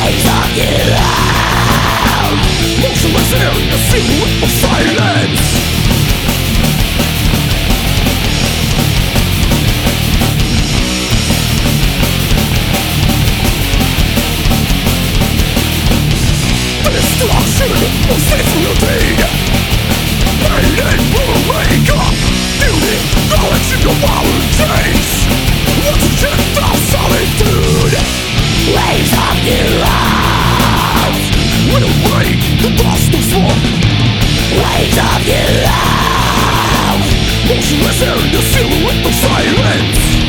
waves of you. Motionless in the silhouette of silence. The destruction of sensuality. Pain and wake up. Beauty, knowledge in your power chains. Oxygen of solitude. Waves of new house will break the dust of smoke. Waves of new house. Motionless in the silhouette of silence.